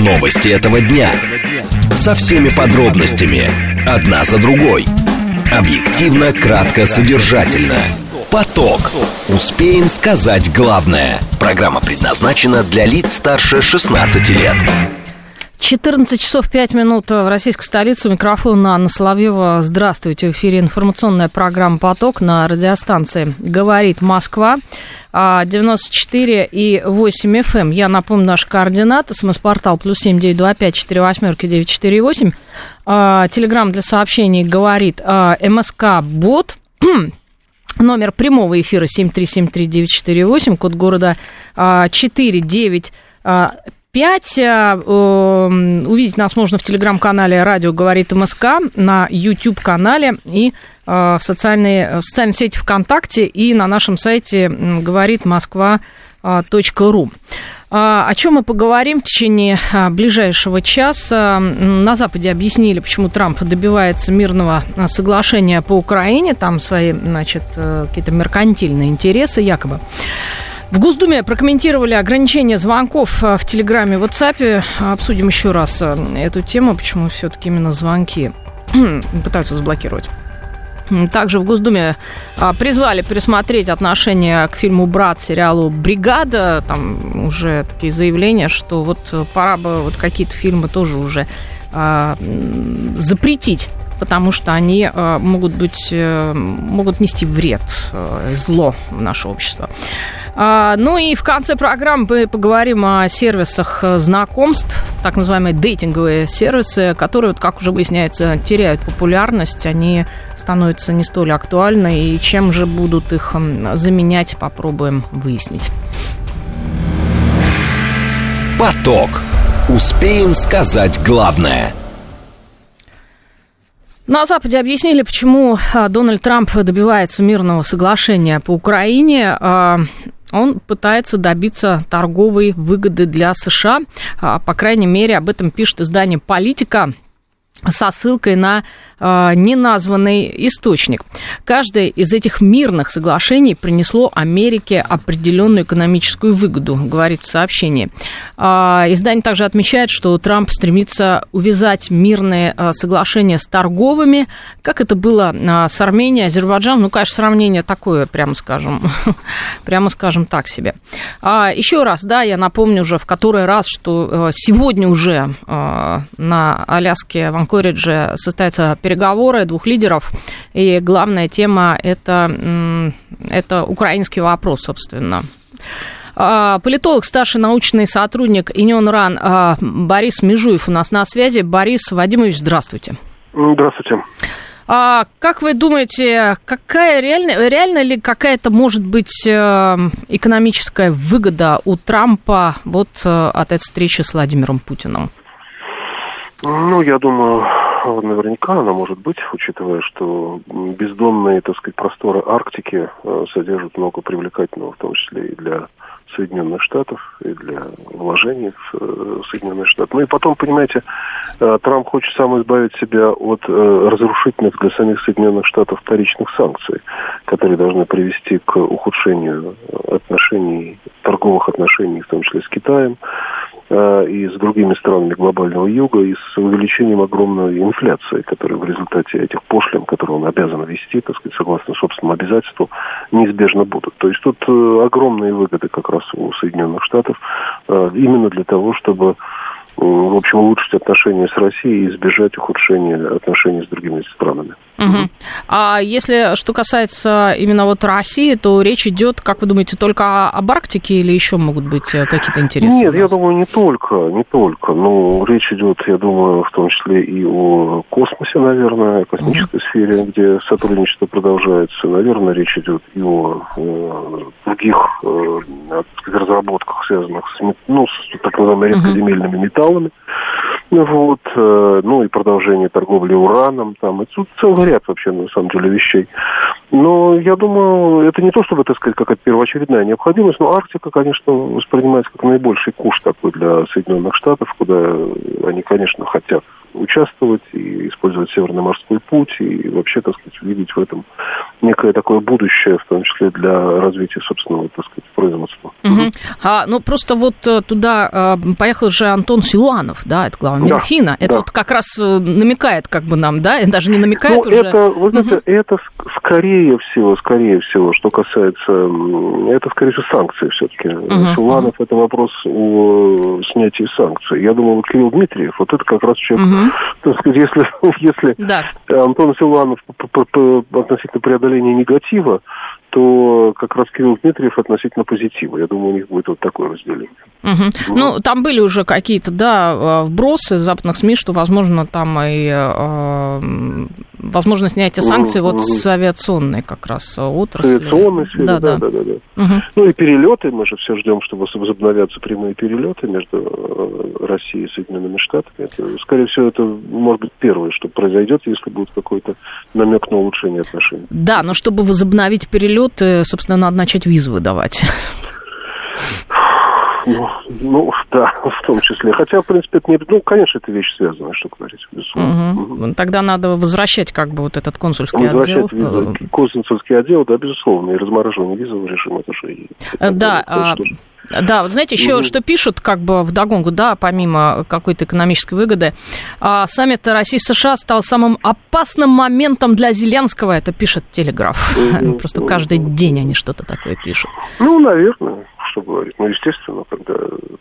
Новости этого дня. Со всеми подробностями. Одна за другой. Объективно, кратко, содержательно. Поток. Успеем сказать главное. Программа предназначена для лиц старше 16 лет. 14 часов 5 минут в российской столице. У микрофона Анна Соловьева. Здравствуйте. В эфире информационная программа «Поток» на радиостанции «Говорит Москва». 94,8 FM. Я напомню наши координаты. СМС-портал +7 925 48 948. Телеграм для сообщений «Говорит МСК-бот». Номер прямого эфира 7373948. Код города 495. Увидеть нас можно в телеграм-канале «Радио говорит МСК», на YouTube-канале и в социальной сети ВКонтакте и на нашем сайте говоритmoskva.ру. О чем мы поговорим в течение ближайшего часа? На Западе объяснили, почему Трамп добивается мирного соглашения по Украине. Там свои, какие-то меркантильные интересы якобы. В Госдуме прокомментировали ограничение звонков в Телеграме и WhatsApp. Обсудим еще раз эту тему, почему все-таки именно звонки пытаются заблокировать. Также в Госдуме призвали пересмотреть отношение к фильму «Брат», сериалу «Бригада». Там уже такие заявления, что вот пора бы вот какие-то фильмы тоже уже запретить, потому что они могут нести вред, зло в наше общество. Ну и в конце программы мы поговорим о сервисах знакомств, так называемые дейтинговые сервисы, которые, как уже выясняется, теряют популярность, они становятся не столь актуальны, и чем же будут их заменять, попробуем выяснить. Поток. Успеем сказать главное. На Западе объяснили, почему Дональд Трамп добивается мирного соглашения по Украине. Он пытается добиться торговой выгоды для США. По крайней мере, об этом пишет издание «Политика» со ссылкой на неназванный источник. Каждое из этих мирных соглашений принесло Америке определенную экономическую выгоду, говорит в сообщении. Издание также отмечает, что Трамп стремится увязать мирные соглашения с торговыми, как это было с Арменией, Азербайджаном. Ну, конечно, сравнение такое, прямо скажем так себе. Еще раз, я напомню уже в который раз, что сегодня уже на Аляске, в Анкоридже состоятся переговоры двух лидеров, и главная тема это украинский вопрос, собственно. Политолог, старший научный сотрудник Union Run Борис Межуев у нас на связи. Борис Вадимович, здравствуйте. Здравствуйте. Как вы думаете, реально ли какая-то может быть экономическая выгода у Трампа от этой встречи с Владимиром Путиным? Я думаю, наверняка она может быть, учитывая, что бездонные, просторы Арктики содержат много привлекательного, в том числе и для Соединенных Штатов, и для вложений в Соединенные Штаты. И потом, понимаете, Трамп хочет сам избавить себя от разрушительных для самих Соединенных Штатов вторичных санкций, которые должны привести к ухудшению торговых отношений, в том числе с Китаем, и с другими странами глобального юга, и с увеличением огромной инфляции, которая в результате этих пошлин, которые он обязан ввести, согласно собственному обязательству, неизбежно будут. То есть тут огромные выгоды как раз у Соединенных Штатов именно для того, чтобы в общем, улучшить отношения с Россией и избежать ухудшения отношений с другими странами. Угу. А если что касается именно России, то речь идет, как вы думаете, только об Арктике или еще могут быть какие-то интересы? Нет, я думаю, не только. Речь идет, я думаю, в том числе и о космосе, наверное, о космической сфере, где сотрудничество продолжается. Наверное, речь идет и о других разработках, связанных с так называемыми редкоземельными металлами. И продолжение торговли ураном, и тут целый ряд вообще, на самом деле, вещей. Но я думаю, это не то, чтобы, какая-то первоочередная необходимость, но Арктика, конечно, воспринимается как наибольший куш такой для Соединенных Штатов, куда они, конечно, хотят участвовать и использовать Северный морской путь, и вообще, видеть в этом некое такое будущее, в том числе для развития собственного, производства. Ну, просто вот туда поехал же Антон Силуанов, да, это глава Минфина. Это вот как раз намекает как бы нам, да, даже не намекает уже. Вы знаете, это скорее всего, что касается, это скорее всего санкции все-таки. Силуанов это вопрос о снятии санкций. Я думаю, вот Кирилл Дмитриев, вот это как раз человек, так сказать, если Антон Силуанов относительно преодоления негатива, то как раз Кирилл Дмитриев относительно позитива. Я думаю, у них будет вот такое разделение. Ну, там были уже какие-то, да, вбросы западных СМИ, что, возможно, там и возможно снятие санкций вот с авиационной как раз отрасли. С авиационной сферы, да. Ну и перелеты, мы же все ждем, чтобы возобновятся прямые перелеты между Россией и Соединенными Штатами. Это, скорее всего, это может быть первое, что произойдет, если будет какой-то намек на улучшение отношений. Да, но чтобы возобновить перелеты, собственно, надо начать визы выдавать. Ну, да, в том числе. Хотя, в принципе, это не... Ну, конечно, это вещь связанная, что говорить, безусловно. Тогда надо возвращать как бы вот этот консульский отдел. Консульский отдел, да, безусловно, и размораживание визового режима, это же... Да, вот знаете, еще что пишут, как бы вдогонку, да, помимо какой-то экономической выгоды, саммит России и США стал самым опасным моментом для Зеленского, это пишет Телеграф. Просто каждый день они что-то такое пишут. Ну, наверное, что говорить. Ну, естественно, когда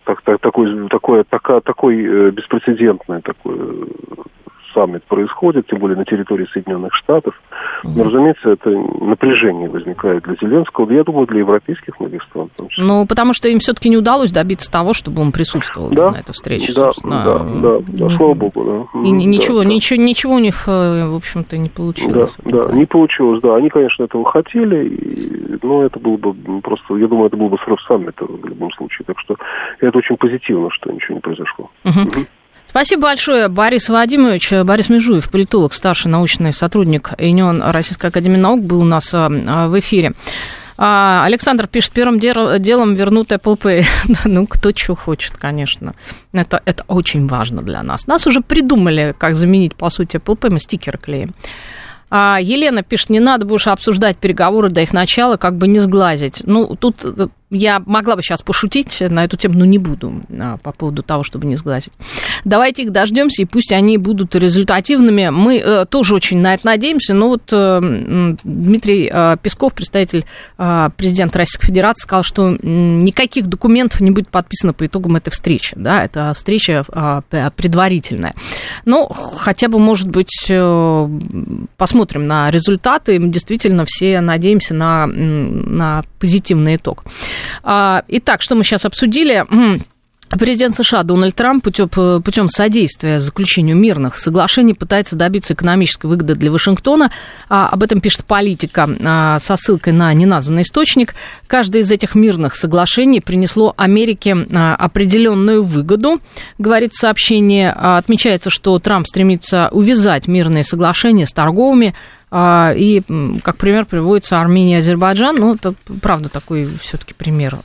такой беспрецедентный такой саммит происходит, тем более на территории Соединенных Штатов. Но, разумеется, это напряжение возникает для Зеленского, я думаю, для европейских многих стран. Ну, потому что им все-таки не удалось добиться того, чтобы он присутствовал на этой встрече, собственно. Да, слава богу, да. И ничего у них, в общем-то, не получилось. Да, не получилось, да. Они, конечно, этого хотели, но это было бы просто, я думаю, это был бы срыв саммита в любом случае. Так что это очень позитивно, что ничего не произошло. Спасибо большое, Борис Вадимович. Борис Межуев, политолог, старший научный сотрудник ИНИОН Российской академии наук, был у нас в эфире. Александр пишет, первым делом вернут Apple Pay. Ну, кто чего хочет, конечно. Это очень важно для нас. Нас уже придумали, как заменить, по сути, Apple Pay, мы стикеры клеим. Елена пишет, не надо больше обсуждать переговоры до их начала, как бы не сглазить. Ну, тут я могла бы сейчас пошутить на эту тему, но не буду по поводу того, чтобы не сглазить. Давайте их дождемся, и пусть они будут результативными. Мы тоже очень на это надеемся, но вот Дмитрий Песков, представитель президента Российской Федерации, сказал, что никаких документов не будет подписано по итогам этой встречи. Да, это встреча предварительная. Но хотя бы, может быть, посмотрим на результаты. Мы действительно все надеемся на позитивный итог. Итак, что мы сейчас обсудили? Президент США Дональд Трамп путем содействия заключению мирных соглашений пытается добиться экономической выгоды для Вашингтона. Об этом пишет «Политика» со ссылкой на неназванный источник. Каждое из этих мирных соглашений принесло Америке определенную выгоду, говорит сообщение. Отмечается, что Трамп стремится увязать мирные соглашения с торговыми. И, как пример, приводится Армения и Азербайджан. Ну, это, правда, такой все-таки пример,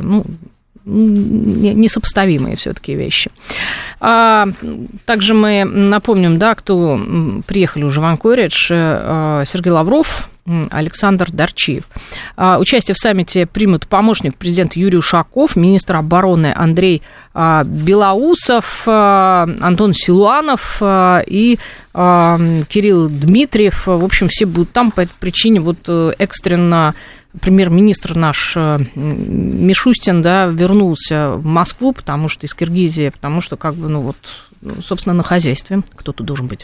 несопоставимые все-таки вещи. Также мы напомним, да, кто приехали уже в Анкоридж, Сергей Лавров, Александр Дарчиев. Участие в саммите примут помощник президента Юрий Ушаков, министр обороны Андрей Белоусов, Антон Силуанов и Кирилл Дмитриев. В общем, все будут там по этой причине. Вот экстренно премьер-министр наш Мишустин, да, вернулся в Москву, потому что из Киргизии, потому что, как бы, собственно, на хозяйстве кто-то должен быть.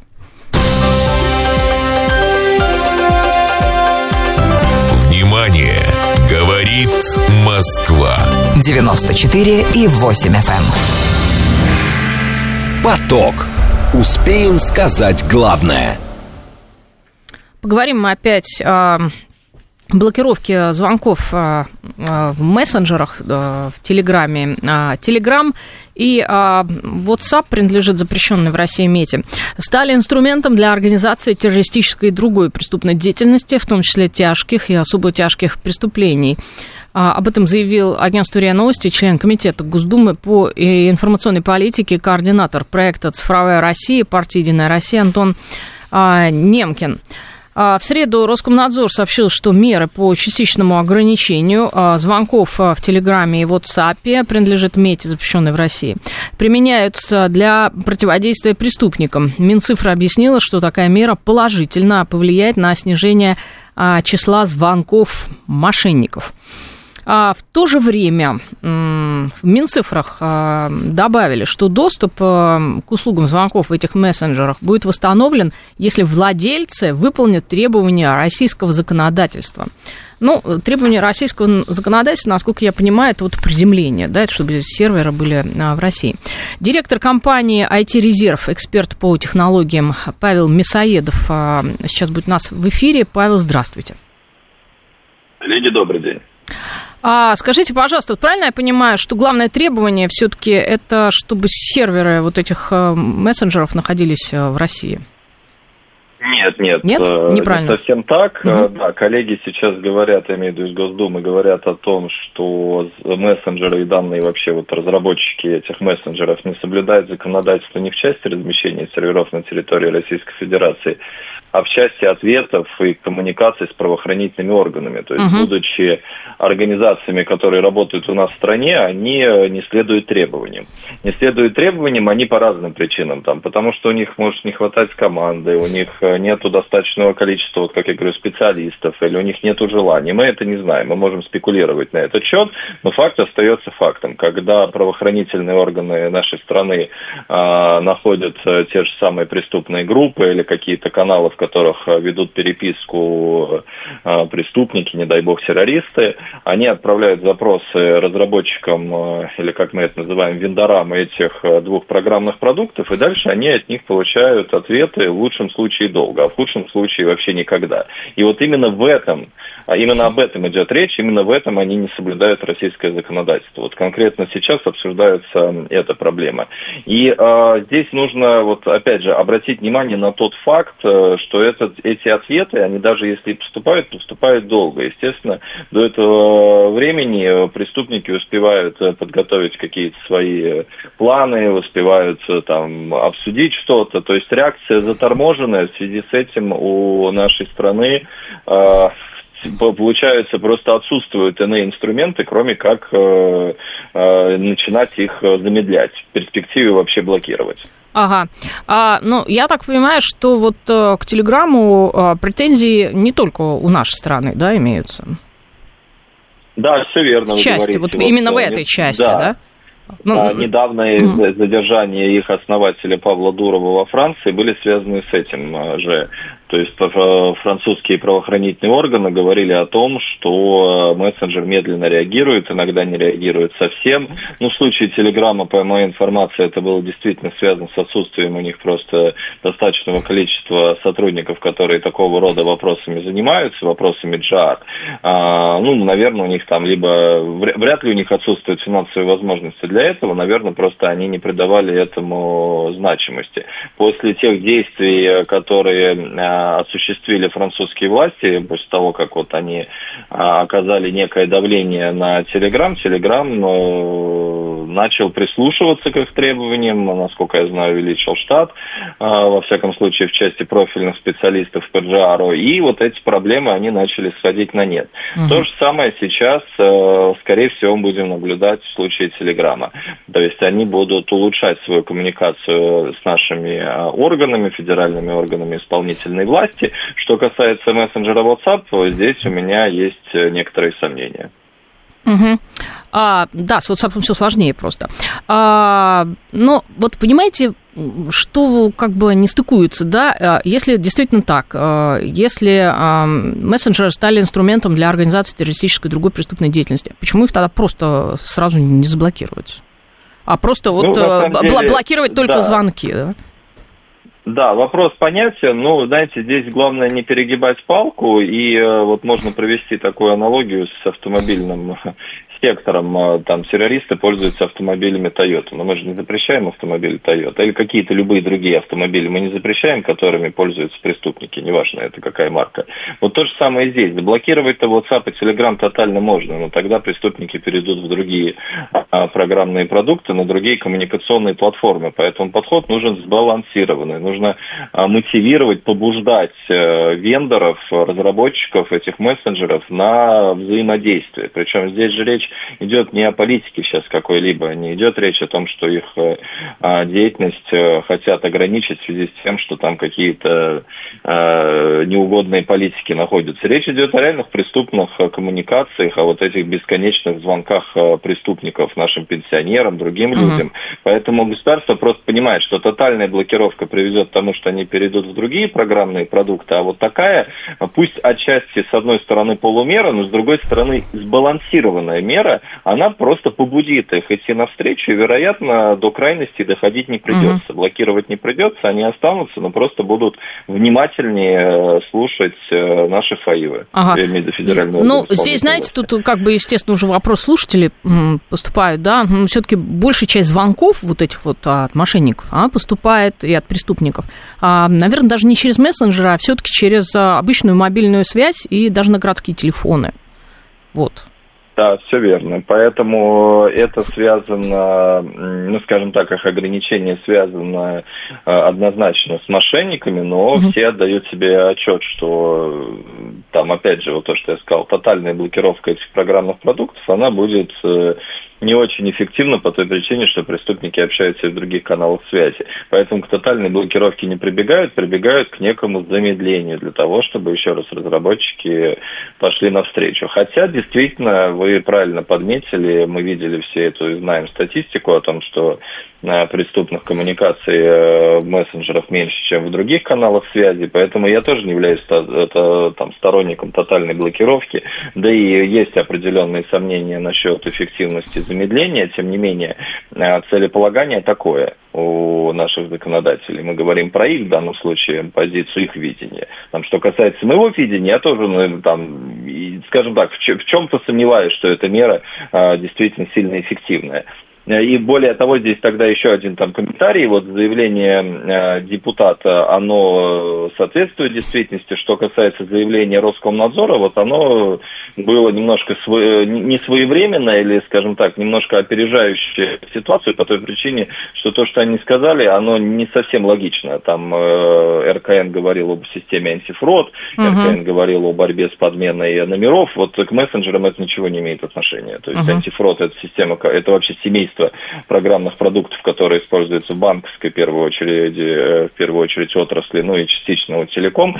Внимание! Говорит Москва. 94,8 FM. Поток. Успеем сказать главное. Поговорим мы опять о блокировке звонков в мессенджерах, в Телеграме. Телеграм и WhatsApp, принадлежит запрещенной в России мете, стали инструментом для организации террористической и другой преступной деятельности, в том числе тяжких и особо тяжких преступлений. Об этом заявил агентству РИА Новости член комитета Госдумы по информационной политике, координатор проекта «Цифровая Россия» партии «Единая Россия» Антон Немкин. В среду Роскомнадзор сообщил, что меры по частичному ограничению звонков в Телеграме и WhatsApp, принадлежит МЕТе, запрещенной в России, применяются для противодействия преступникам. Минцифра объяснила, что такая мера положительно повлияет на снижение числа звонков мошенников. В то же время в Минцифрах добавили, что доступ к услугам звонков в этих мессенджерах будет восстановлен, если владельцы выполнят требования российского законодательства. Ну, требования российского законодательства, насколько я понимаю, это вот приземление, да, это чтобы серверы были в России. Директор компании IT-резерв, эксперт по технологиям Павел Мясоедов сейчас будет у нас в эфире. Павел, здравствуйте. Леди, добрый день. Скажите, пожалуйста, правильно я понимаю, что главное требование все-таки это, чтобы серверы вот этих мессенджеров находились в России? Нет, неправильно. Не совсем так. Да, коллеги сейчас говорят, я имею в виду из Госдумы, говорят о том, что мессенджеры и данные вообще вот разработчики этих мессенджеров не соблюдают законодательство не в части размещения серверов на территории Российской Федерации, а в части ответов и коммуникаций с правоохранительными органами. То есть, будучи организациями, которые работают у нас в стране, они не следуют требованиям. Не следуют требованиям они по разным причинам. Потому что у них может не хватать команды, у них нету достаточного количества, вот как я говорю, специалистов, или у них нету желания. Мы это не знаем, мы можем спекулировать на этот счет, но факт остается фактом. Когда правоохранительные органы нашей страны находят те же самые преступные группы или какие-то каналы, в которых ведут переписку преступники, не дай бог террористы, они отправляют запросы разработчикам, или как мы это называем, вендорам этих двух программных продуктов, и дальше они от них получают ответы в лучшем случае долго, а в худшем случае вообще никогда. И вот именно об этом идет речь, именно в этом они не соблюдают российское законодательство. Вот конкретно сейчас обсуждается эта проблема. И здесь нужно, вот опять же, обратить внимание на тот факт, что эти ответы, они даже если поступают, то поступают долго. Естественно, до этого времени преступники успевают подготовить какие-то свои планы, успевают там обсудить что-то. То есть реакция заторможенная. В связи с этим у нашей страны получается, просто отсутствуют иные инструменты, кроме как начинать их замедлять, в перспективе вообще блокировать. Ага. Ну, я так понимаю, что вот к Телеграмму претензии не только у нашей страны, да, имеются? Да, все верно. В части, вот именно в этой части, да? Недавнее задержание их основателя Павла Дурова во Франции были связаны с этим же. То есть французские правоохранительные органы говорили о том, что мессенджер медленно реагирует, иногда не реагирует совсем. Ну, в случае Телеграма, по моей информации, это было действительно связано с отсутствием у них просто достаточного количества сотрудников, которые такого рода вопросами занимаются, вопросами джар. Наверное, у них там либо... Вряд ли у них отсутствуют финансовые возможности для этого, наверное, просто они не придавали этому значимости. После тех действий, которые осуществили французские власти, после того, как вот они оказали некое давление на Телеграм, начал прислушиваться к их требованиям, насколько я знаю, увеличил штат, во всяком случае, в части профильных специалистов по джару, и вот эти проблемы, они начали сходить на нет. То же самое сейчас, скорее всего, мы будем наблюдать в случае Телеграма. То есть они будут улучшать свою коммуникацию с нашими органами, федеральными органами исполнительной власти. Что касается мессенджера WhatsApp, то здесь у меня есть некоторые сомнения. Да, с WhatsApp все сложнее просто. Но вот понимаете, что как бы не стыкуется, да? Если действительно так, если мессенджеры стали инструментом для организации террористической и другой преступной деятельности, почему их тогда просто сразу не заблокировать? А просто блокировать только звонки, да? Да, вопрос понятен, но, знаете, здесь главное не перегибать палку, и вот можно провести такую аналогию с автомобильным сектором, там, террористы пользуются автомобилями Toyota, но мы же не запрещаем автомобили Toyota, или какие-то любые другие автомобили мы не запрещаем, которыми пользуются преступники, неважно, это какая марка. Вот то же самое и здесь. Заблокировать-то WhatsApp и Telegram тотально можно, но тогда преступники перейдут в другие программные продукты, на другие коммуникационные платформы. Поэтому подход нужен сбалансированный. Нужно мотивировать, побуждать вендоров, разработчиков этих мессенджеров на взаимодействие. Причем здесь же речь идет не о политике сейчас какой-либо, не идет речь о том, что их деятельность хотят ограничить в связи с тем, что там какие-то неугодные политики находятся. Речь идет о реальных преступных коммуникациях, о вот этих бесконечных звонках преступников нашим пенсионерам, другим людям. Поэтому государство просто понимает, что тотальная блокировка приведет к тому, что они перейдут в другие программные продукты, а вот такая, пусть отчасти с одной стороны полумера, но с другой стороны сбалансированная мера, она просто побудит их идти навстречу, и, вероятно, до крайности доходить не придется. Блокировать не придется, они останутся, но просто будут внимательнее слушать наши ФАИВы. Ну, здесь, знаете, тут как бы, естественно, уже вопрос слушателей поступают, да, но все-таки большая часть звонков вот этих вот от мошенников, поступает и от преступников, наверное, даже не через мессенджеры, а все-таки через обычную мобильную связь и даже на городские телефоны. Вот. Да, все верно. Поэтому это связано, ну, скажем так, их ограничение связано однозначно с мошенниками, но все отдают себе отчет, что там, опять же, вот то, что я сказал, тотальная блокировка этих программных продуктов, она будет не очень эффективно по той причине, что преступники общаются и в других каналах связи. Поэтому к тотальной блокировке не прибегают к некому замедлению для того, чтобы, еще раз, разработчики пошли навстречу. Хотя, действительно, вы правильно подметили, мы видели все эту и знаем статистику о том, что преступных коммуникаций в мессенджерах меньше, чем в других каналах связи, поэтому я тоже не являюсь сторонником тотальной блокировки, да и есть определенные сомнения насчет эффективности замедления, тем не менее, целеполагание такое у наших законодателей. Мы говорим про их, в данном случае, позицию их видения. Что касается моего видения, я тоже, скажем так, в чем-то сомневаюсь, что эта мера действительно сильно эффективная. И более того, здесь тогда еще один комментарий. Вот заявление депутата, оно соответствует действительности. Что касается заявления Роскомнадзора, вот оно было немножко не своевременное или, скажем так, немножко опережающее ситуацию по той причине, что то, что они сказали, оно не совсем логично. Там РКН говорил об системе антифрод, РКН говорил о борьбе с подменой номеров. Вот к мессенджерам это ничего не имеет отношения. То есть антифрод — это система, это вообще семейство программных продуктов, которые используются в банковской, в первую очередь отрасли, ну и частично у телеком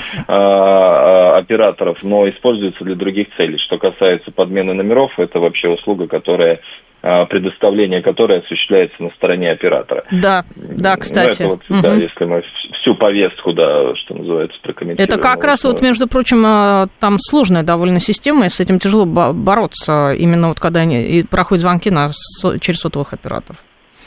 операторов, но используются для других целей. Что касается подмены номеров, это вообще услуга, предоставление которой осуществляется на стороне оператора. Да, кстати. Ну, это да, если мы всю повестку, да, что называется, прокомментируем. Это как раз, между прочим, там сложная довольно система, и с этим тяжело бороться, именно вот когда проходят звонки через сотовых операторов.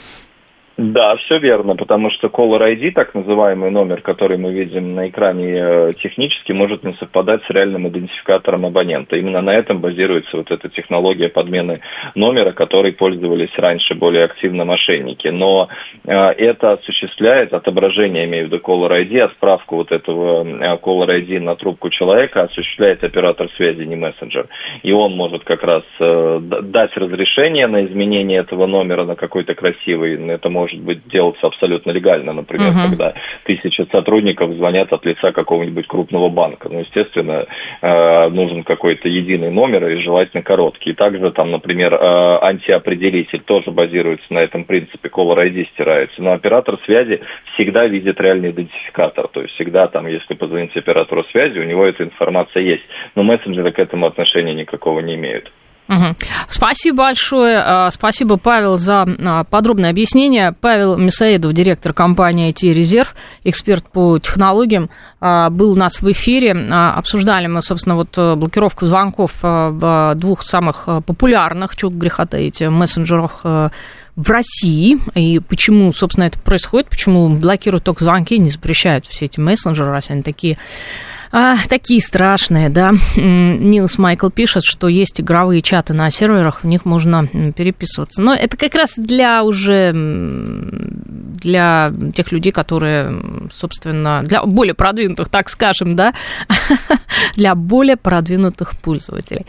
Да, все верно, потому что Caller ID, так называемый номер, который мы видим на экране, технически может не совпадать с реальным идентификатором абонента. Именно на этом базируется вот эта технология подмены номера, которой пользовались раньше более активно мошенники. Но это осуществляет отображение, имею в виду Caller ID, отправку вот этого Caller ID на трубку человека осуществляет оператор связи, не мессенджер. И он может как раз дать разрешение на изменение этого номера на какой-то красивый, это может быть делаться абсолютно легально, например, когда 1000 сотрудников звонят от лица какого-нибудь крупного банка. Ну, естественно, нужен какой-то единый номер и желательно короткий. И также там, например, антиопределитель тоже базируется на этом принципе, Caller ID стирается. Но оператор связи всегда видит реальный идентификатор. То есть всегда там, если позвонить оператору связи, у него эта информация есть. Но мессенджеры к этому отношения никакого не имеют. Спасибо большое. Спасибо, Павел, за подробное объяснение. Павел Мясоедов, директор компании IT-резерв, эксперт по технологиям, был у нас в эфире. Обсуждали мы, собственно, вот блокировку звонков в двух самых популярных, чего греха таить, мессенджерах в России, и почему, собственно, это происходит, почему блокируют только звонки, не запрещают все эти мессенджеры, раз они такие Такие страшные, да. Нилс Майкл пишет, что есть игровые чаты на серверах, в них можно переписываться. Но это как раз для тех людей, которые, собственно, для более продвинутых, так скажем, да, для более продвинутых пользователей.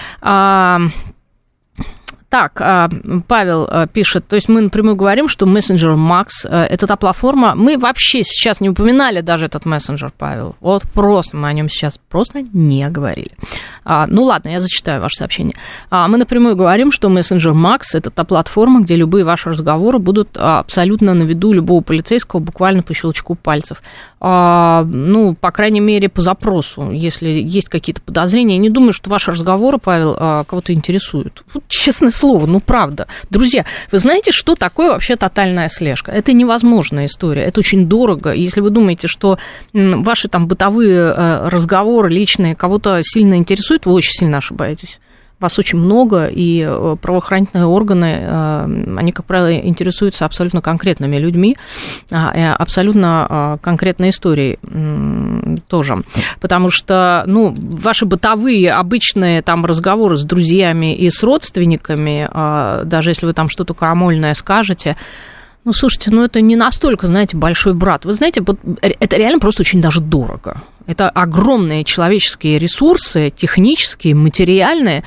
Так, Павел пишет, то есть мы напрямую говорим, что мессенджер Max – это та платформа, мы вообще сейчас не упоминали даже этот мессенджер, Павел, вот просто мы о нем сейчас просто не говорили. Ну ладно, я зачитаю ваше сообщение. Мы напрямую говорим, что мессенджер Max – это та платформа, где любые ваши разговоры будут абсолютно на виду любого полицейского, буквально по щелчку пальцев. Ну, по крайней мере, по запросу, если есть какие-то подозрения. Я не думаю, что ваши разговоры, Павел, кого-то интересуют. Вот, честное слово, ну, правда. Друзья, вы знаете, что такое вообще тотальная слежка? Это невозможная история, это очень дорого. Если вы думаете, что ваши там бытовые разговоры личные кого-то сильно интересуют, вы очень сильно ошибаетесь. Вас очень много, и правоохранительные органы, они, как правило, интересуются абсолютно конкретными людьми, абсолютно конкретной историей тоже. Потому что, ну, ваши бытовые, обычные там разговоры с друзьями и с родственниками, даже если вы там что-то крамольное скажете, ну, слушайте, ну, это не настолько, знаете, большой брат. Вы знаете, вот это реально просто очень даже дорого. Это огромные человеческие ресурсы, технические, материальные,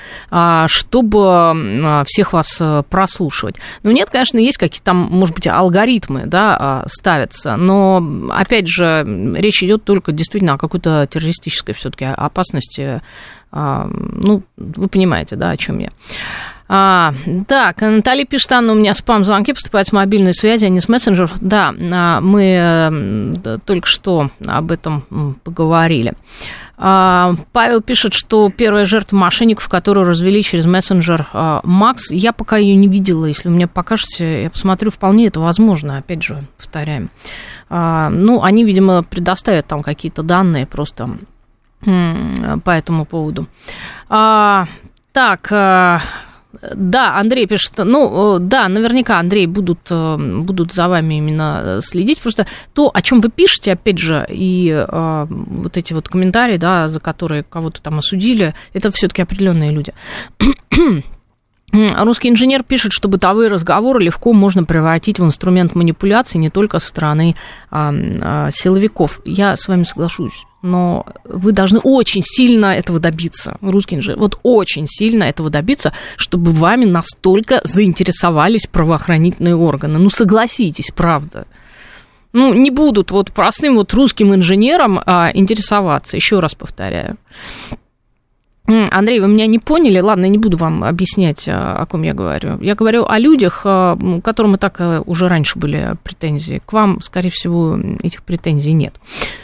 чтобы всех вас прослушивать. Ну, нет, конечно, есть какие-то там, может быть, алгоритмы, да, ставятся, но, опять же, речь идет только действительно о какой-то террористической все-таки опасности. Ну, вы понимаете, да, о чем я. Так, Наталья пишет, Анна, у меня спам-звонки поступают с мобильной связи, а не с мессенджеров. Да, мы только что об этом поговорили. Павел пишет, что первая жертва мошенников, которую развели через мессенджер Макс, я пока ее не видела, если вы мне покажете, я посмотрю, вполне это возможно, опять же, повторяем. Ну, они, видимо, предоставят там какие-то данные просто по этому поводу. Так... Да, Андрей пишет, ну, да, наверняка, Андрей, будут за вами именно следить, просто то, о чем вы пишете, опять же, и вот эти вот комментарии, да, за которые кого-то там осудили, это все-таки определенные люди. Русский инженер пишет, что бытовые разговоры легко можно превратить в инструмент манипуляции не только со стороны силовиков. Я с вами соглашусь, но вы должны очень сильно этого добиться, русский инженер, вот очень сильно этого добиться, чтобы вами настолько заинтересовались правоохранительные органы. Ну, согласитесь, правда. Ну, не будут вот простым вот русским инженером интересоваться, еще раз повторяю. Андрей, вы меня не поняли? Ладно, я не буду вам объяснять, о ком я говорю. Я говорю о людях, к которым и так уже раньше были претензии. К вам, скорее всего, этих претензий нет.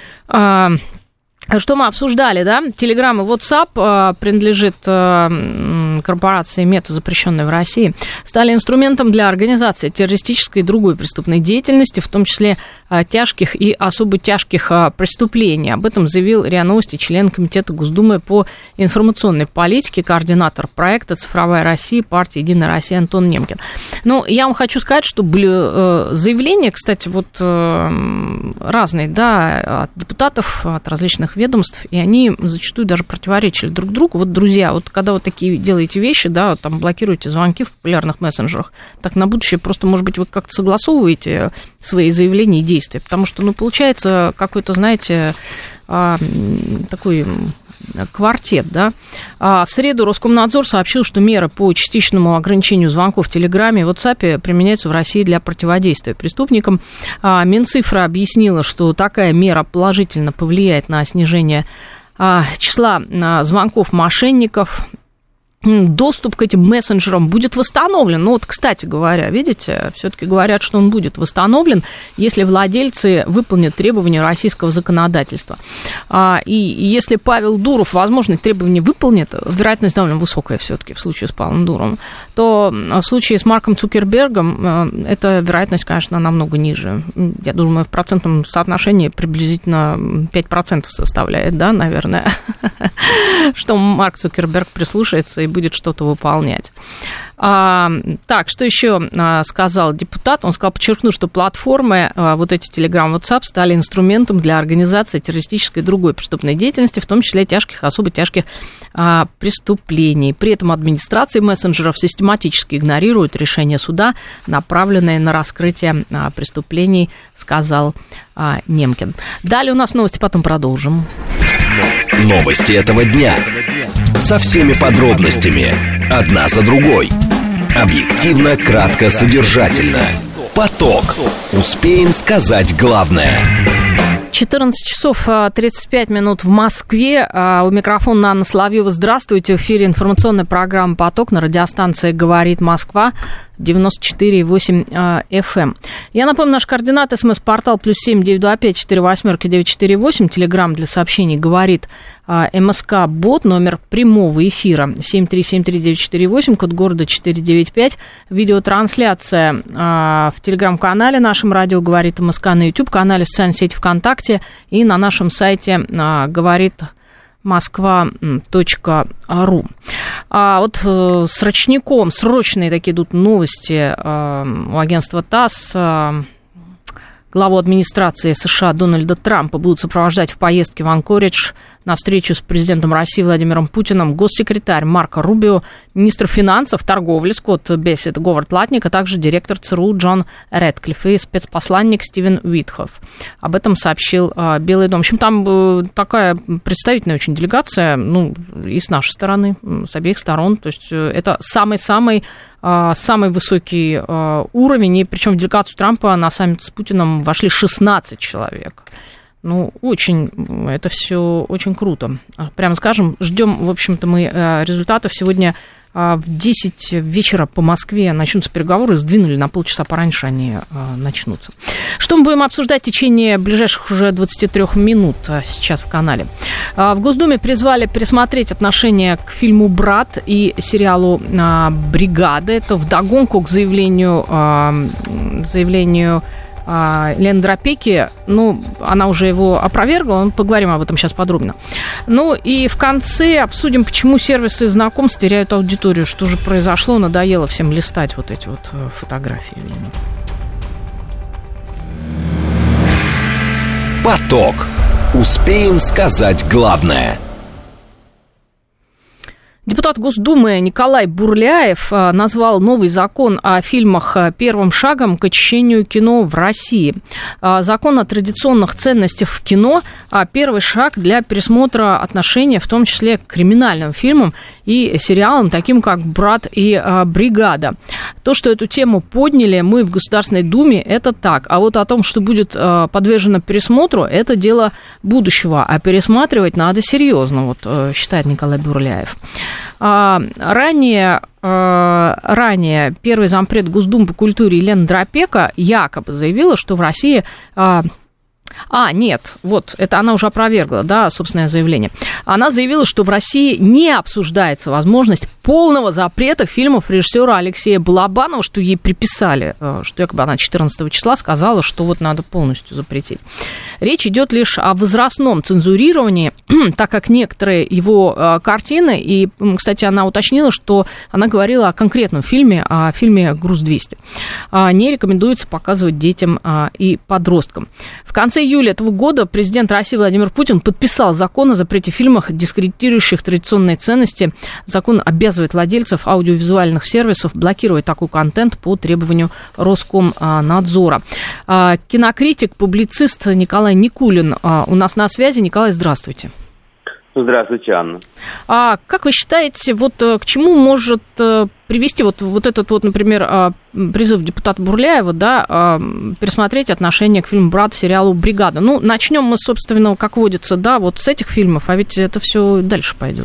Что мы обсуждали, да? Telegram и WhatsApp принадлежит корпорации Мета, запрещенной в России, стали инструментом для организации террористической и другой преступной деятельности, в том числе тяжких и особо тяжких преступлений. Об этом заявил РИА Новости член Комитета Госдумы по информационной политике, координатор проекта «Цифровая Россия» партии «Единая Россия» Антон Немкин. Ну, я вам хочу сказать, что были заявления, кстати, вот разные, да, от депутатов, от различных ведомств, и они зачастую даже противоречили друг другу. Вот, друзья, вот когда вы такие делаете вещи, да, вот, там блокируете звонки в популярных мессенджерах, так на будущее просто, может быть, вы как-то согласовываете свои заявления и действия, потому что, ну, получается какой-то, знаете, такой квартет, да. В среду Роскомнадзор сообщил, что меры по частичному ограничению звонков в Телеграме и WhatsApp применяются в России для противодействия преступникам. Минцифра объяснила, что такая мера положительно повлияет на снижение числа звонков мошенников. Доступ к этим мессенджерам будет восстановлен. Ну вот, кстати говоря, видите, все-таки говорят, что он будет восстановлен, если владельцы выполнят требования российского законодательства. И если Павел Дуров, возможно, требования выполнит, вероятность довольно высокая все-таки в случае с Павлом Дуровым, то в случае с Марком Цукербергом эта вероятность, конечно, намного ниже. Я думаю, в процентном соотношении приблизительно 5% составляет, да, наверное, что Марк Цукерберг прислушается и будет что-то выполнять. Так, что еще сказал депутат? Он сказал, подчеркну, что платформы, вот эти Telegram, WhatsApp, стали инструментом для организации террористической и другой преступной деятельности, в том числе тяжких, особо тяжких преступлений. При этом администрации мессенджеров систематически игнорируют решения суда, направленные на раскрытие преступлений, сказал Немкин. Далее у нас новости, потом продолжим. Новости этого дня. Со всеми подробностями. Одна за другой. Объективно, кратко, содержательно. Поток. Успеем сказать главное. 14 часов 35 минут в Москве. У микрофона Анна Соловьева. Здравствуйте. В эфире информационная программа «Поток» на радиостанции «Говорит Москва». 94,8 FM. Я напомню, наш координат, смс-портал +7 925 48 948, телеграм для сообщений «Говорит МСК-бот», номер прямого эфира 7373948, код города 495, видеотрансляция в телеграм-канале нашем «Радио Говорит МСК», на YouTube-канале в социальной сети ВКонтакте и на нашем сайте «Говорит Москва.ру». Вот с ручником срочные такие идут новости у агентства ТАСС. Главу администрации США Дональда Трампа будут сопровождать в поездке в Анкоридж на встречу с президентом России Владимиром Путиным госсекретарь Марко Рубио, министр финансов, торговли Скотт Бессет, Говард Латник, а также директор ЦРУ Джон Рэдклифф и спецпосланник Стивен Уитхоф. Об этом сообщил Белый дом. В общем, там такая представительная очень делегация, ну, и с нашей стороны, с обеих сторон. То есть это самый высокий уровень, и причем в делегацию Трампа на саммит с Путиным вошли 16 человек. Ну, это все очень круто. Прямо скажем, ждем, в общем-то, мы результатов. Сегодня в 10 вечера по Москве начнутся переговоры, сдвинули на полчаса пораньше они начнутся. Что мы будем обсуждать в течение ближайших уже 23 минут сейчас в канале? В Госдуме призвали пересмотреть отношение к фильму «Брат» и сериалу «Бригада». Это вдогонку к заявлению Лены Дропеки, ну, она уже его опровергла, мы поговорим об этом сейчас подробно. Ну, и в конце обсудим, почему сервисы знакомств теряют аудиторию, что же произошло, надоело всем листать вот эти вот фотографии. Поток. Успеем сказать главное. Депутат Госдумы Николай Бурляев назвал новый закон о фильмах первым шагом к очищению кино в России. Закон о традиционных ценностях в кино – первый шаг для пересмотра отношения, в том числе к криминальным фильмам и сериалам, таким как «Брат» и «Бригада». То, что эту тему подняли мы в Государственной Думе, это так. А вот о том, что будет подвержено пересмотру, это дело будущего. А пересматривать надо серьезно, вот считает Николай Бурляев. Ранее первый зампред Госдумы по культуре Елена Дропека якобы заявила, что в России... Нет, вот, это она уже опровергла, да, собственное заявление. Она заявила, что в России не обсуждается возможность полного запрета фильмов режиссера Алексея Балабанова, что ей приписали, что якобы она 14 числа сказала, что вот надо полностью запретить. Речь идет лишь о возрастном цензурировании, так как некоторые его картины, и, кстати, она уточнила, что она говорила о конкретном фильме, о фильме «Груз-200», не рекомендуется показывать детям и подросткам. В конце июля этого года президент России Владимир Путин подписал закон о запрете фильмов, дискредитирующих традиционные ценности. Закон обязывает владельцев аудиовизуальных сервисов блокировать такой контент по требованию Роскомнадзора. Кинокритик, публицист Николай Никулин у нас на связи. Николай, здравствуйте. Здравствуйте, Анна. Как вы считаете, вот к чему может привести вот этот вот, например, призыв депутата Бурляева, да, пересмотреть отношение к фильму «Брат», сериалу «Бригада»? Ну, начнем мы, собственно, как водится, да, вот с этих фильмов, а ведь это все дальше пойдет.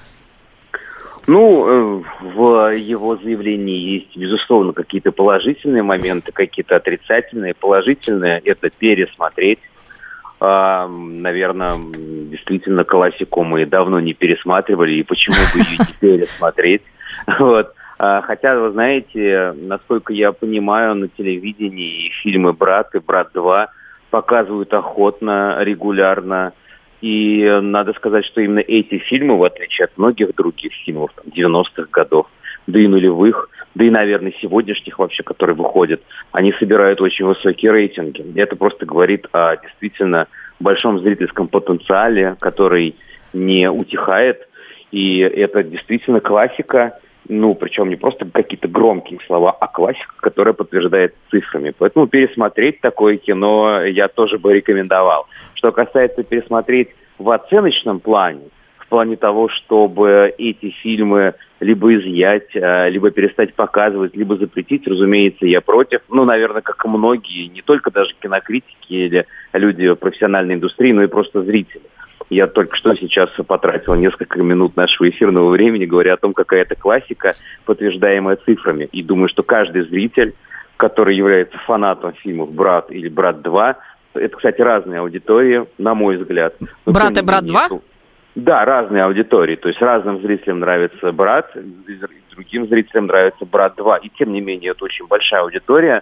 Ну, в его заявлении есть, безусловно, какие-то положительные моменты, какие-то отрицательные. Положительные – это пересмотреть. Наверное, действительно, классику мы давно не пересматривали, и почему бы ее не пересмотреть. Вот. Хотя, вы знаете, насколько я понимаю, на телевидении фильмы «Брат» и «Брат 2» показывают охотно, регулярно. И надо сказать, что именно эти фильмы, в отличие от многих других фильмов 90-х годов, да и нулевых, да и, наверное, сегодняшних вообще, которые выходят, они собирают очень высокие рейтинги. Это просто говорит о действительно большом зрительском потенциале, который не утихает. И это действительно классика, причем не просто какие-то громкие слова, а классика, которая подтверждает цифрами. Поэтому пересмотреть такое кино я тоже бы рекомендовал. Что касается пересмотреть в оценочном плане, в плане того, чтобы эти фильмы либо изъять, либо перестать показывать, либо запретить, разумеется, я против. Наверное, как и многие, не только даже кинокритики или люди профессиональной индустрии, но и просто зрители. Я только что сейчас потратил несколько минут нашего эфирного времени, говоря о том, какая это классика, подтверждаемая цифрами. И думаю, что каждый зритель, который является фанатом фильмов «Брат» или «Брат 2», это, кстати, разные аудитории, на мой взгляд. «Брат» и «Брат 2»? Да, разные аудитории. То есть разным зрителям нравится «Брат», другим зрителям нравится «Брат 2». И тем не менее, это очень большая аудитория.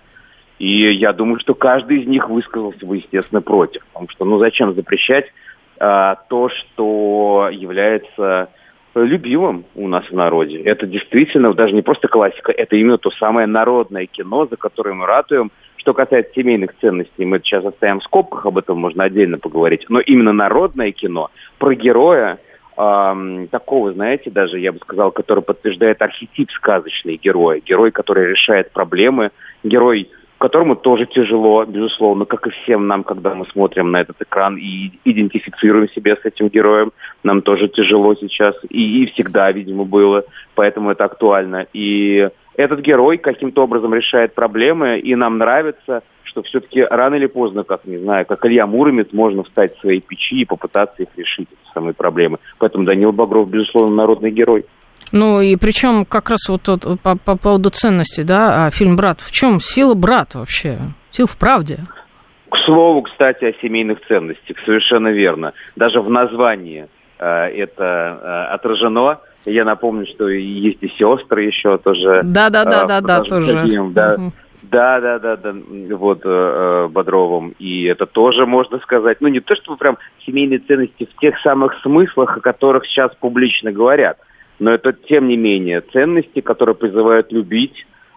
И я думаю, что каждый из них высказался бы, естественно, против. Потому что, зачем запрещать то, что является любимым у нас в народе. Это действительно даже не просто классика, это именно то самое народное кино, за которое мы ратуем. Что касается семейных ценностей, мы это сейчас оставим в скобках, об этом можно отдельно поговорить. Но именно народное кино про героя, такого, знаете, даже, я бы сказал, который подтверждает архетип сказочный героя. Герой, который решает проблемы, герой, которому тоже тяжело, безусловно, как и всем нам, когда мы смотрим на этот экран и идентифицируем себя с этим героем. Нам тоже тяжело сейчас, и всегда, видимо, было, поэтому это актуально. И этот герой каким-то образом решает проблемы, и нам нравится, что все-таки рано или поздно, как Илья Муромец, можно встать в своей печи и попытаться их решить, эти самые проблемы. Поэтому Данил Багров, безусловно, народный герой. И причем как раз по поводу ценностей, да, фильм «Брат». В чем сила «Брата» вообще? Сила в правде. К слову, кстати, о семейных ценностях, совершенно верно. Даже в названии это отражено. Я напомню, что есть и сестры еще тоже. Да, тоже. Да, вот Бодровым. И это тоже можно сказать. Не то, чтобы прям семейные ценности в тех самых смыслах, о которых сейчас публично говорят. Но это, тем не менее, ценности, которые призывают любить,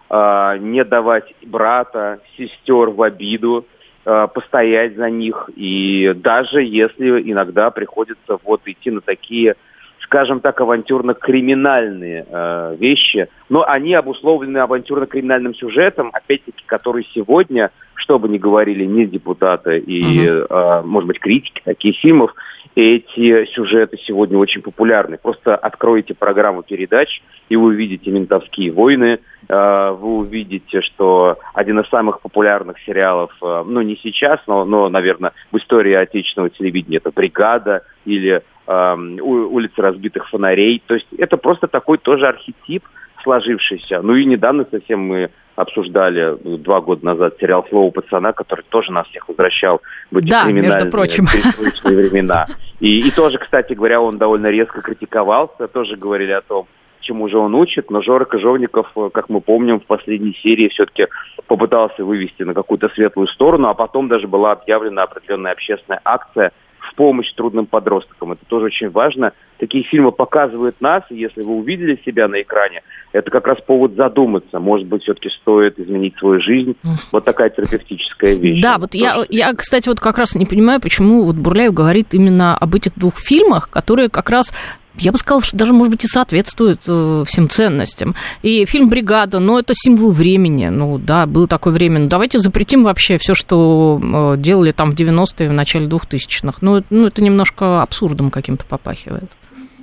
не давать брата, сестер в обиду, постоять за них. И даже если иногда приходится идти на такие, скажем так, авантюрно-криминальные вещи, но они обусловлены авантюрно-криминальным сюжетом, опять-таки, который сегодня, что бы ни говорили не депутаты и, может быть, критики таких фильмов, эти сюжеты сегодня очень популярны. Просто откройте программу передач, и вы увидите «Ментовские войны», вы увидите, что один из самых популярных сериалов, не сейчас, но, наверное, в истории отечественного телевидения, это «Бригада» или «Улица разбитых фонарей». То есть это просто такой тоже архетип сложившийся. И недавно совсем мы обсуждали 2 года назад сериал «Слово пацана», который тоже нас всех возвращал в эти криминальные времена. И тоже, кстати говоря, он довольно резко критиковался, тоже говорили о том, чему же он учит, но Жора Крыжовников, как мы помним, в последней серии все-таки попытался вывести на какую-то светлую сторону, а потом даже была объявлена определенная общественная акция в помощь трудным подросткам. Это тоже очень важно. Такие фильмы показывают нас, и если вы увидели себя на экране, это как раз повод задуматься. Может быть, все-таки стоит изменить свою жизнь. Вот такая терапевтическая вещь. Да, я, кстати, как раз не понимаю, почему Бурляев говорит именно об этих 2 фильмах, которые как раз, я бы сказала, что даже, может быть, и соответствуют всем ценностям. И фильм «Бригада», это символ времени. Было такое время. Давайте запретим вообще все, что делали там в 90-е, в начале 2000-х. Это немножко абсурдом каким-то попахивает.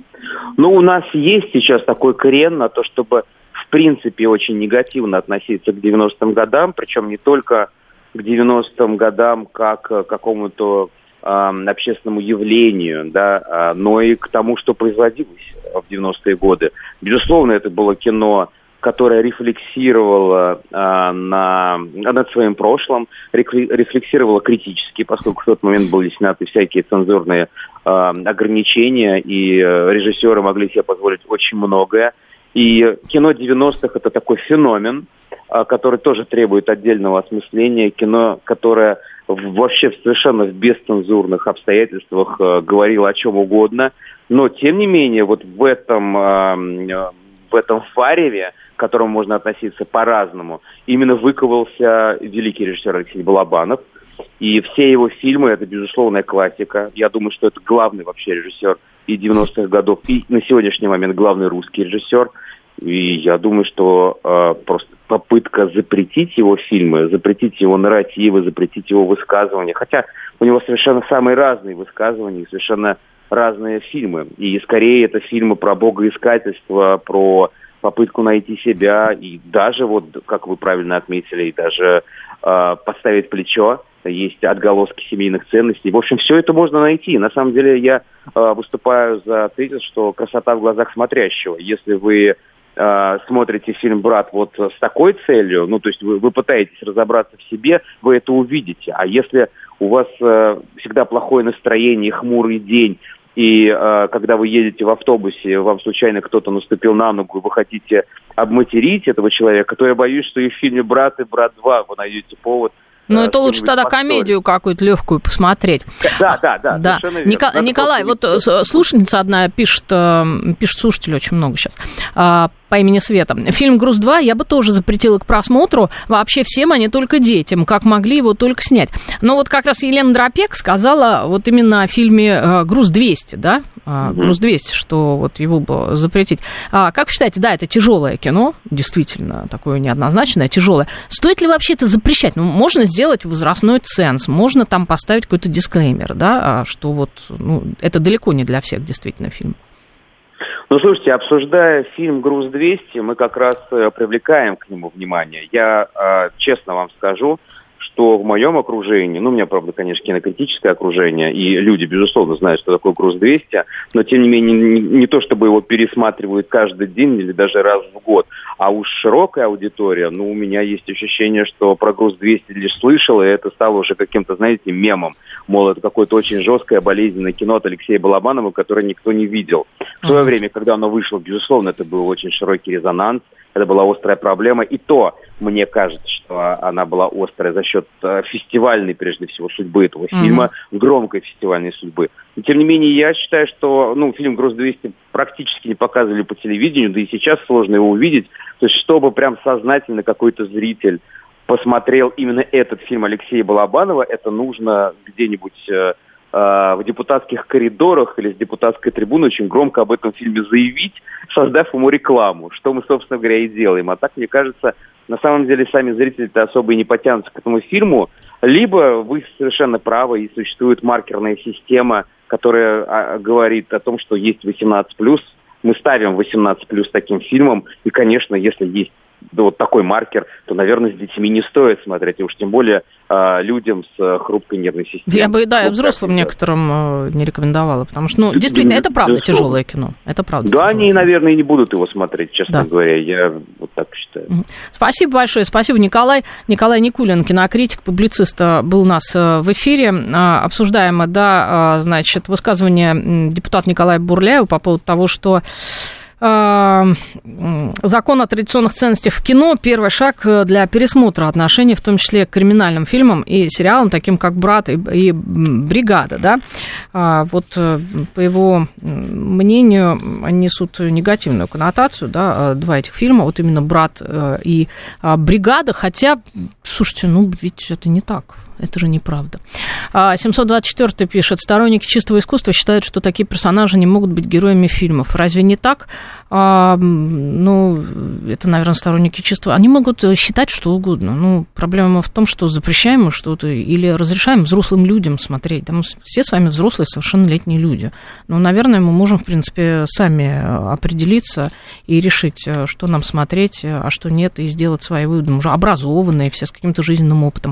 У нас есть сейчас такой крен на то, чтобы, в принципе, очень негативно относиться к 90-м годам, причем не только к 90-м годам как к какому-то общественному явлению, да, но и к тому, что производилось в 90-е годы. Безусловно, это было кино, которое рефлексировало над своим прошлым, рефлексировало критически, поскольку в тот момент были сняты всякие цензурные ограничения, и режиссеры могли себе позволить очень многое. И кино 90-х – это такой феномен, который тоже требует отдельного осмысления. Кино, которое вообще совершенно в бесцензурных обстоятельствах говорило о чем угодно. Но, тем не менее, вот в этом вареве, к которому можно относиться по-разному, именно выковался великий режиссер Алексей Балабанов. И все его фильмы – это безусловная классика. Я думаю, что это главный вообще режиссер и 90-х годов, и на сегодняшний момент главный русский режиссер. И я думаю, что просто попытка запретить его фильмы, запретить его нарративы, запретить его высказывания, хотя у него совершенно самые разные высказывания, совершенно разные фильмы. И скорее это фильмы про богоискательство, про попытку найти себя, и даже, вот, как вы правильно отметили, и даже подставить плечо. Есть отголоски семейных ценностей. В общем, все это можно найти. На самом деле я выступаю за тезис, что красота в глазах смотрящего. Если вы смотрите фильм «Брат» вот с такой целью, ну, то есть вы пытаетесь разобраться в себе, вы это увидите. А если у вас всегда плохое настроение, хмурый день, и когда вы едете в автобусе, вам случайно кто-то наступил на ногу, и вы хотите обматерить этого человека, то я боюсь, что и в фильме «Брат» и «Брат 2» вы найдете повод. Ну, это лучше тогда комедию какую-то легкую посмотреть. Да. Николай, вот слушательница одна пишет слушателю очень много сейчас, по имени Света. Фильм «Груз-2» я бы тоже запретила к просмотру вообще всем, а не только детям, как могли его только снять. Но вот как раз Елена Дропек сказала вот именно о фильме «Груз-200», да? «Груз-200», что вот его бы запретить. Как вы считаете, да, это тяжелое кино, действительно, такое неоднозначное, тяжелое. Стоит ли вообще это запрещать? Ну, можно сделать возрастной ценз, можно там поставить какой-то дисклеймер, да, что вот, ну, это далеко не для всех действительно фильм. Ну, слушайте, обсуждая фильм «Груз-200», мы как раз привлекаем к нему внимание. Я честно вам скажу, что в моем окружении, ну, у меня, правда, конечно, кинокритическое окружение, и люди, безусловно, знают, что такое «Груз-200», но, тем не менее, не то, чтобы его пересматривают каждый день или даже раз в год, а уж широкая аудитория, ну, у меня есть ощущение, что про «Груз-200» лишь слышал, и это стало уже каким-то, знаете, мемом. Мол, это какое-то очень жесткое, болезненное кино от Алексея Балабанова, которое никто не видел. В свое время, когда оно вышло, безусловно, это был очень широкий резонанс, это была острая проблема, и то, мне кажется, что она была острая за счет фестивальной, прежде всего, судьбы этого фильма, громкой фестивальной судьбы. Но, тем не менее, я считаю, что фильм «Груз-200» практически не показывали по телевидению, да и сейчас сложно его увидеть. То есть, чтобы прям сознательно какой-то зритель посмотрел именно этот фильм Алексея Балабанова, это нужно где-нибудь в депутатских коридорах или с депутатской трибуны очень громко об этом фильме заявить, создав ему рекламу, что мы, собственно говоря, и делаем. А так, мне кажется, на самом деле сами зрители-то особо и не потянутся к этому фильму. Либо вы совершенно правы, и существует маркерная система, которая говорит о том, что есть 18+, мы ставим 18+ таким фильмом, и, конечно, если есть вот такой маркер, то, наверное, с детьми не стоит смотреть, и уж тем более людям с хрупкой нервной системой. Я бы, да, и взрослым некоторым не рекомендовала, потому что, действительно, это правда тяжелое кино. Это правда. Да, они, наверное, и не будут его смотреть, честно говоря, я вот так считаю. Спасибо большое, спасибо, Николай. Николай Никулин, кинокритик, публицист, был у нас в эфире. Обсуждаем, да, значит, высказывание депутата Николая Бурляева по поводу того, что закон о традиционных ценностях в кино – первый шаг для пересмотра отношений, в том числе к криминальным фильмам и сериалам, таким как «Брат» и «Бригада». Да? Вот по его мнению, они несут негативную коннотацию, да, два этих фильма, вот именно «Брат» и «Бригада», хотя, слушайте, ведь это не так. Это же неправда. 724-й пишет: сторонники чистого искусства считают, что такие персонажи не могут быть героями фильмов. Разве не так? Это, наверное, сторонники чистого. Они могут считать что угодно. Проблема в том, что запрещаем мы что-то или разрешаем взрослым людям смотреть. Да, мы все с вами взрослые, совершеннолетние люди. Но, наверное, мы можем, в принципе, сами определиться и решить, что нам смотреть, а что нет, и сделать свои выводы. Мы уже образованные, все с каким-то жизненным опытом.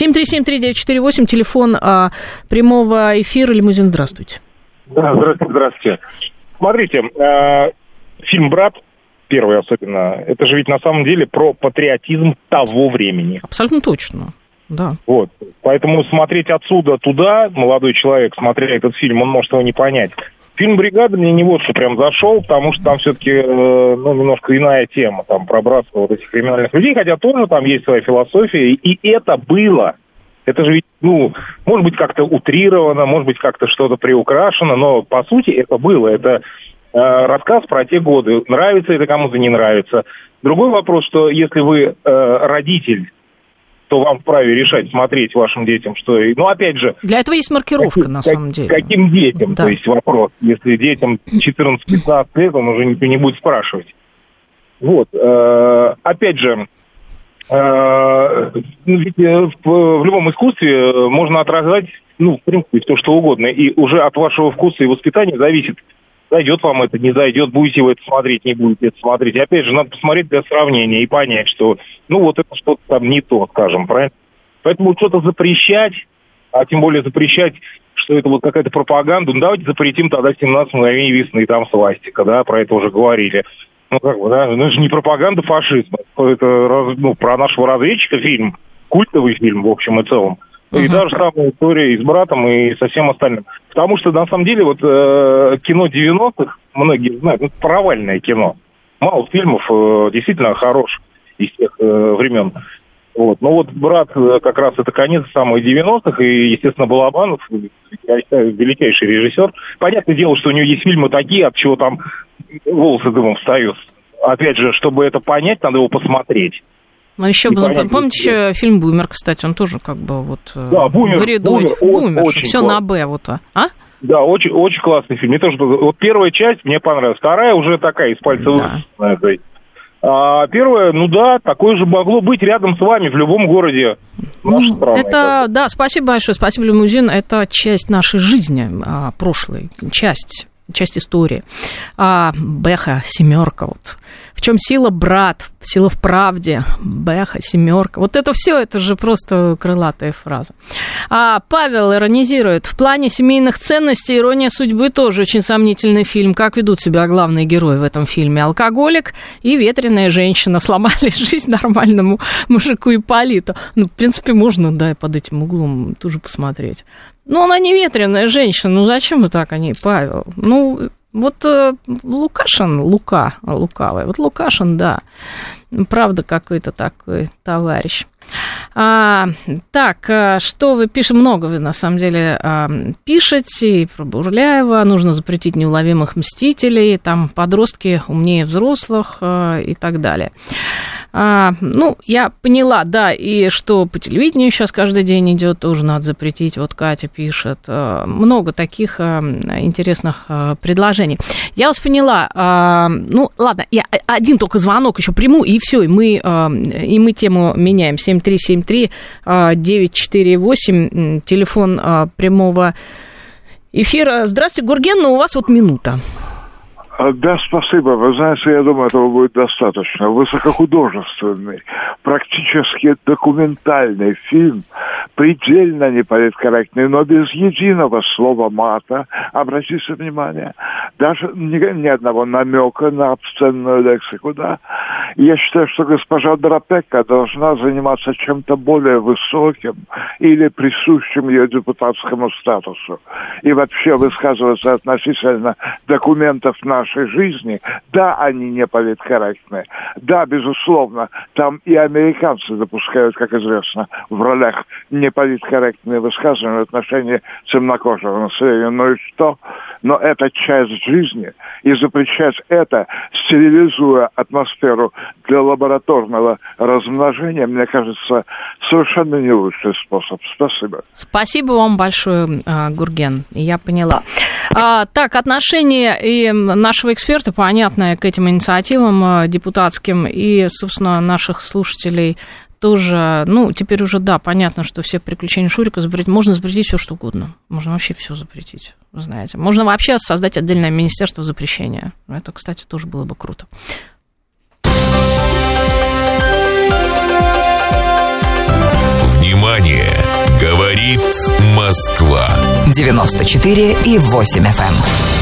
7373948, телефон прямого эфира, Лимузин, здравствуйте. Да, здравствуйте. Смотрите, фильм «Брат», первый особенно, это же ведь на самом деле про патриотизм того времени. Абсолютно точно, да. Вот, поэтому смотреть отсюда туда, молодой человек, смотря этот фильм, он может его не понять. Фильм «Бригада» мне не вот что прям зашел, потому что там все-таки, немножко иная тема, там, про братство вот этих криминальных людей, хотя тоже там есть своя философия, и это было. Это же ведь, может быть, как-то утрировано, может быть, как-то что-то приукрашено, но, по сути, это было. Это рассказ про те годы. Нравится это кому-то, не нравится. Другой вопрос, что если вы родитель, то вам вправе решать, смотреть вашим детям, что... опять же... Для этого есть маркировка, на самом деле. Каким детям, да. То есть вопрос. Если детям 14-15 лет, он уже никто не будет спрашивать. Вот. Опять же... Ведь в любом искусстве можно отражать, в принципе, то, что угодно. И уже от вашего вкуса и воспитания зависит, зайдет вам это, не зайдет, будете вы это смотреть, не будете это смотреть. И опять же, надо посмотреть для сравнения и понять, что, вот это что-то там не то, скажем, правильно? Поэтому что-то запрещать, а тем более запрещать, что это вот какая-то пропаганда, давайте запретим тогда 17 мгновений весны, там свастика, да, про это уже говорили. Это же не пропаганда фашизма. Это про нашего разведчика фильм, культовый фильм, в общем и целом. И даже самая история и с братом, и со всем остальным. Потому что, на самом деле, кино 90-х, многие знают, это провальное кино. Мало фильмов действительно хорош из тех времен. Вот. Но «Брат» как раз это конец самых 90-х, и, естественно, Балабанов, я считаю, величайший режиссер. Понятное дело, что у него есть фильмы такие, от чего там волосы дымом встают. Опять же, чтобы это понять, надо его посмотреть. Ну, еще, помните, еще фильм «Бумер», кстати, он тоже да, «Бумер», «Бумер», все на «Б», Да, очень, очень классный фильм. Первая часть мне понравилась, вторая уже такая, из пальца высосанная. А первое, такое же могло быть рядом с вами в любом городе нашей страны. Это, да, спасибо большое, спасибо, Лимузин, это часть нашей жизни, прошлой, часть истории. Бэха, семерка, в чем сила, брат, сила в правде, Бэха, семерка. Это все, это же просто крылатая фраза. Павел иронизирует. В плане семейных ценностей «Ирония судьбы» тоже очень сомнительный фильм. Как ведут себя главные герои в этом фильме? Алкоголик и ветреная женщина сломали жизнь нормальному мужику Ипполиту. В принципе, можно, да, и под этим углом тоже посмотреть. Она не ветреная женщина, зачем вы так о ней, Павел? Лукашин, лукавый. Лукашин, да, правда, какой-то такой товарищ. Что вы пишете? Много вы, на самом деле, пишете и про Бурляева. Нужно запретить неуловимых мстителей. Там подростки умнее взрослых и так далее. Я поняла, да, и что по телевидению сейчас каждый день идет, тоже надо запретить. Катя пишет. Много таких интересных предложений. Я вас поняла. Ладно, я один только звонок еще приму, и все, и мы тему меняем. 7373-948, телефон прямого эфира. Здравствуйте, Гурген, у вас минута. Да, спасибо. Вы знаете, я думаю, этого будет достаточно. Высокохудожественный, практически документальный фильм, предельно неполиткорректный, но без единого слова мата. Обратите внимание, даже ни одного намека на обсценную лексику, да. Я считаю, что госпожа Драпека должна заниматься чем-то более высоким или присущим ее депутатскому статусу. И вообще высказываться относительно документов нашей жизни. Да, они не политкорректны. Да, безусловно, там и американцы допускают, как известно, в ролях неполиткорректные высказывания в отношении темнокожего населения. Ну и что? Но это часть жизни. И запрещать это, стерилизуя атмосферу для лабораторного размножения, мне кажется, совершенно не лучший способ. Спасибо. Спасибо вам большое, Гурген. Я поняла. Отношение и нашего эксперта, понятное, к этим инициативам депутатским и, собственно, наших слушателей тоже, теперь уже, да, понятно, что все приключения Шурика запретить. Можно запретить все что угодно. Можно вообще все запретить, вы знаете. Можно вообще создать отдельное министерство запрещения. Это, кстати, тоже было бы круто. Внимание! Говорит Москва. 94,8 FM.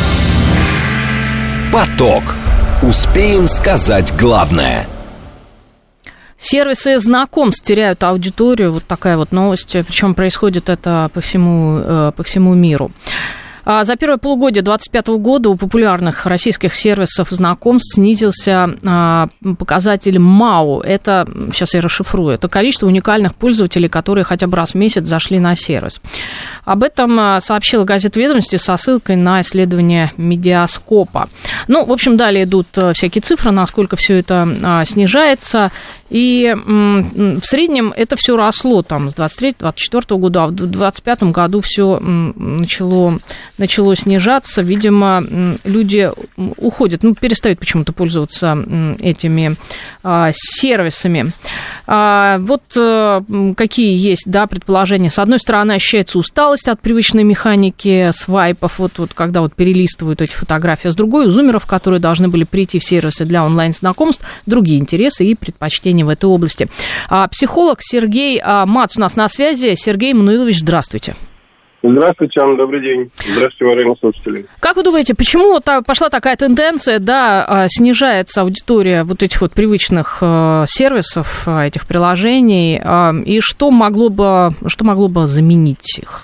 Поток. Успеем сказать главное. Сервисы знакомств теряют аудиторию. Такая новость. Причем происходит это по всему миру. За первое полугодие 2025 года у популярных российских сервисов знакомств снизился показатель МАУ. Это, сейчас я расшифрую, это количество уникальных пользователей, которые хотя бы раз в месяц зашли на сервис. Об этом сообщила газета «Ведомости» со ссылкой на исследование Медиаскопа. Ну, в общем, далее идут всякие цифры, насколько все это снижается. И в среднем это все росло там с 23-24 года, а в 2025 году все начало снижаться. Видимо, люди уходят, перестают почему-то пользоваться этими сервисами. Вот какие есть, предположения. С одной стороны, ощущается усталость от привычной механики свайпов, вот когда перелистывают эти фотографии. А с другой, у зумеров, которые должны были прийти в сервисы для онлайн-знакомств, другие интересы и предпочтения в этой области. Психолог Сергей Мац у нас на связи. Сергей Мануилович, здравствуйте. Здравствуйте, Анна, добрый день. Здравствуйте, уважаемые слушатели. Как вы думаете, почему пошла такая тенденция, снижается аудитория вот этих вот привычных сервисов, этих приложений, и что могло бы заменить их?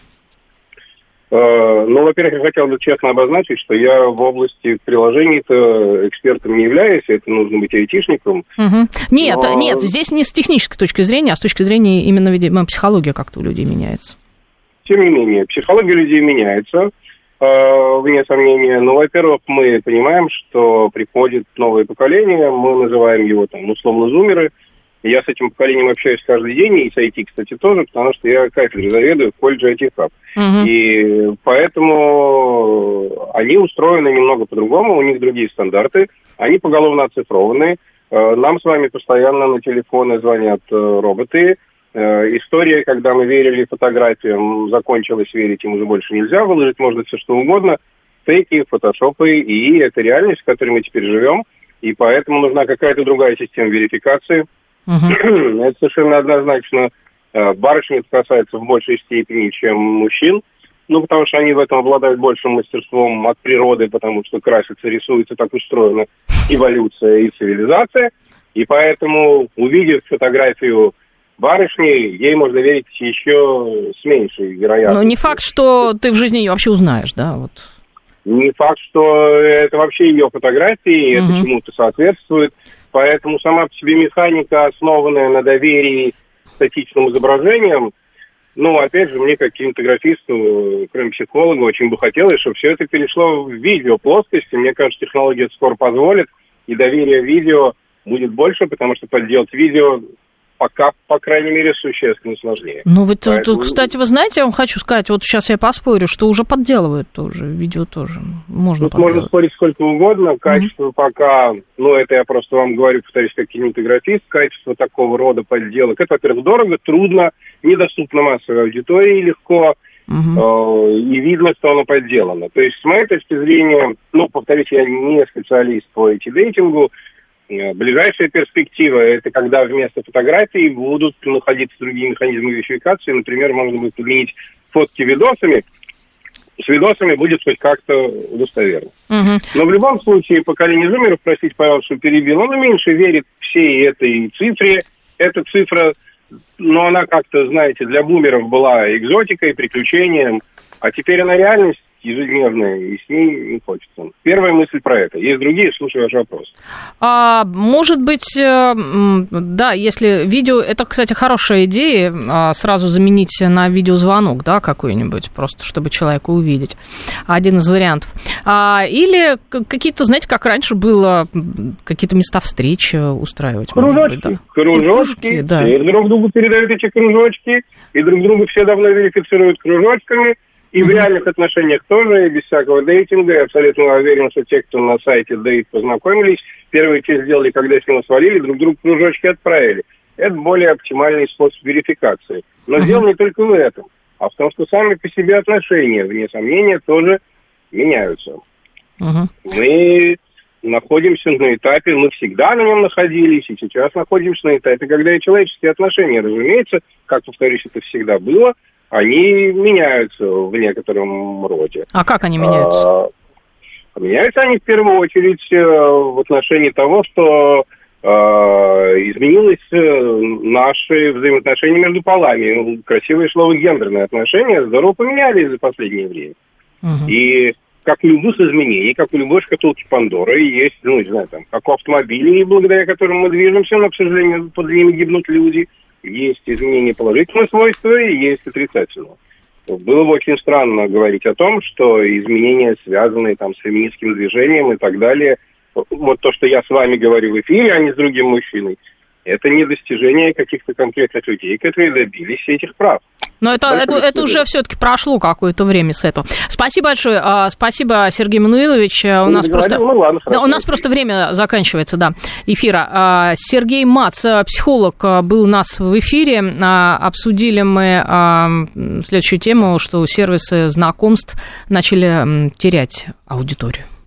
Во-первых, я хотел бы честно обозначить, что я в области приложений-то экспертом не являюсь, это нужно быть айтишником. Угу. Нет, здесь не с технической точки зрения, а с точки зрения именно, видимо, психология как-то у людей меняется. Тем не менее, психология людей меняется, вне сомнения. Во-первых, мы понимаем, что приходит новое поколение, мы называем его условно зумеры. Я с этим поколением общаюсь каждый день, и с IT, кстати, тоже, потому что я кафедрой заведую в колледже IT Hub. Угу. И поэтому они устроены немного по-другому, у них другие стандарты, они поголовно оцифрованы. Нам с вами постоянно на телефоны звонят роботы. История, когда мы верили фотографиям, закончилась, верить им уже больше нельзя, выложить можно все что угодно. Фейки, фотошопы, и это реальность, в которой мы теперь живем, и поэтому нужна какая-то другая система верификации. Uh-huh. Это совершенно однозначно. Барышни это касается в большей степени, чем мужчин, потому что они в этом обладают большим мастерством от природы, потому что красятся, рисуются, так устроена эволюция и цивилизация, и поэтому, увидев фотографию барышни, ей можно верить еще с меньшей вероятностью. Но не факт, что ты в жизни ее вообще узнаешь, да? Вот. Не факт, что это вообще ее фотографии, это чему-то соответствует. Поэтому сама по себе механика, основанная на доверии статичным изображениям, опять же, мне как кинематографисту, кроме психолога, очень бы хотелось, чтобы все это перешло в видеоплоскость. Мне кажется, технология это скоро позволит, и доверие видео будет больше, потому что подделать видео пока, по крайней мере, существенно сложнее. Поэтому... кстати, вы знаете, я вам хочу сказать, вот сейчас я поспорю, что уже подделывают тоже, видео тоже можно подделать. Можно спорить сколько угодно, качество пока, это я просто вам говорю, повторюсь, как кинематографист, качество такого рода подделок, это, во-первых, дорого, трудно, недоступно массовой аудитории легко, и видно, что оно подделано. То есть, с моей точки зрения, повторюсь, я не специалист по IT-дейтингу, ближайшая перспектива – это когда вместо фотографий будут находиться другие механизмы верификации. Например, можно будет подменить фотки видосами. С видосами будет хоть как-то достоверно. Но в любом случае поколение зумеров, простите, пожалуйста, что перебил, оно меньше верит всей этой цифре. Эта цифра, она как-то, знаете, для бумеров была экзотикой, приключением, а теперь она реальность ежедневная, и с ней не хочется. Первая мысль про это. Есть другие, слушаю ваш вопрос. Может быть, да, если видео... Это, кстати, хорошая идея, сразу заменить на видеозвонок, да, какой-нибудь, просто чтобы человека увидеть. Один из вариантов. Или какие-то, знаете, как раньше было, какие-то места встреч устраивать. Кружочки. Быть, да? Кружочки. Да. И друг другу передают эти кружочки, и друг другу все давно верифицируют кружочками. И в реальных отношениях тоже, и без всякого дейтинга. Я абсолютно уверен, что те, кто на сайте Date познакомились, первые те сделали, когда с него свалили, друг другу кружочки отправили. Это более оптимальный способ верификации. Но дело не только в этом, а в том, что сами по себе отношения, вне сомнения, тоже меняются. Мы находимся на этапе, мы всегда на нем находились, и сейчас находимся на этапе, когда и человеческие отношения, разумеется, как, повторюсь, это всегда было, они меняются в некотором роде. А как они меняются? Меняются они в первую очередь в отношении того, что изменилось наши взаимоотношения между полами. Красивое слово «гендерные отношения» здорово поменялись за последнее время. И как у любых изменений, как у любой шкатулки Пандоры, есть, ну, не знаю, там, как у автомобилей, благодаря которым мы движемся, но, к сожалению, под ними гибнут люди, есть изменения положительного свойства и есть отрицательного. Было бы очень странно говорить о том, что изменения, связанные там с феминистским движением и так далее, вот то, что я с вами говорю в эфире, а не с другим мужчиной, это не достижение каких-то конкретных людей, которые добились этих прав. Но это уже все-таки прошло какое-то время с этого. Спасибо большое. Спасибо, Сергей Мануилович. У нас просто время заканчивается, да, эфира. Сергей Мац, психолог, был у нас в эфире. Обсудили мы следующую тему, что сервисы знакомств начали терять аудиторию.